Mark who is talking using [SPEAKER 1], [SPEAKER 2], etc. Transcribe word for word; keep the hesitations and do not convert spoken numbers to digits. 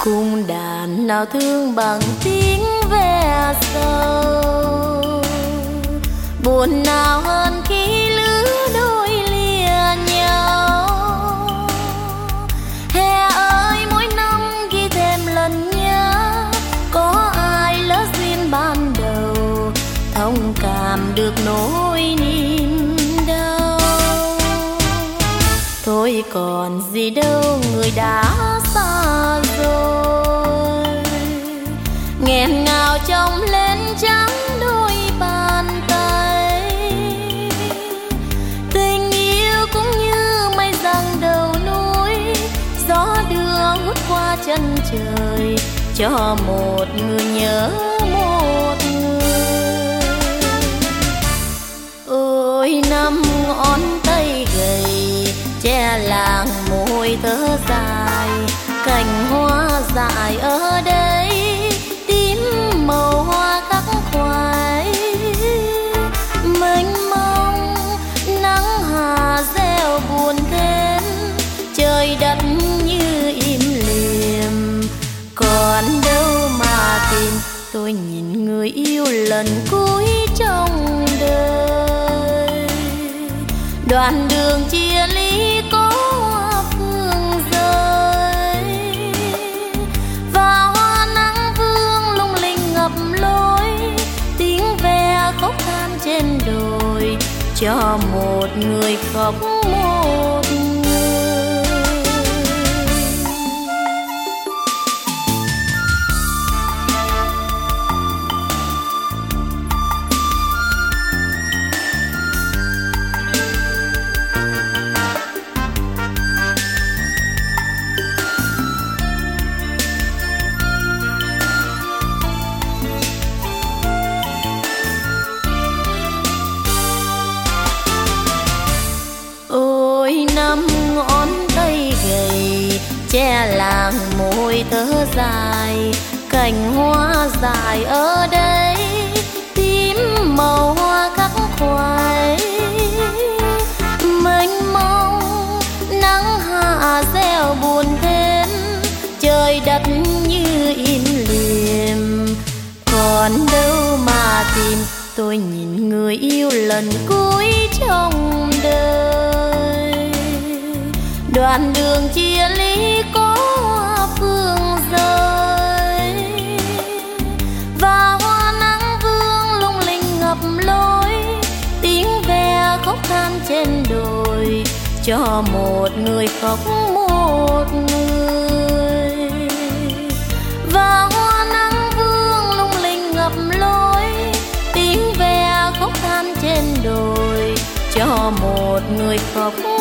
[SPEAKER 1] cung đàn nào thương bằng tiếng ve sầu, buồn nào hơn khi lứa đôi lìa nhau. Hè ơi mỗi năm ghi thêm lần nhớ, có ai lỡ duyên ban đầu, thông cảm được nỗi niềm đau. Thôi còn gì đâu người đã xa rồi, nghẹn ngào trong lên trắng đôi bàn tay. Tình yêu cũng như mây giăng đầu núi, gió đưa hút qua chân trời, cho một người nhớ một người. Ôi năm ngón tay gầy che làng môi thở dài, cành hoa dại ở đây tím màu hoa khắc khoải. Mênh mông nắng hà gieo buồn thêm, trời đất như im lìm, còn đâu mà tìm. Tôi nhìn người yêu lần cuối trong đời, đoạn đường chia ly có hoa phương rơi, và hoa nắng vương lung linh ngập lối, tiếng ve khóc than trên đồi, cho một người khóc một người. Năm ngón tay gầy che làng môi thở dài, cành hoa dại ở đây tím màu hoa khắc khoải. Mênh mông nắng hạ gieo buồn thêm, trời đất như im lìm, còn đâu mà tìm. Tôi nhìn người yêu lần cuối trong đời, đoạn đường chia ly có hoa phương rơi, và hoa nắng vương lung linh ngập lối, tiếng ve khóc than trên đồi, cho một người khóc một người. Và hoa nắng vương lung linh ngập lối, tiếng ve khóc than trên đồi, cho một người khóc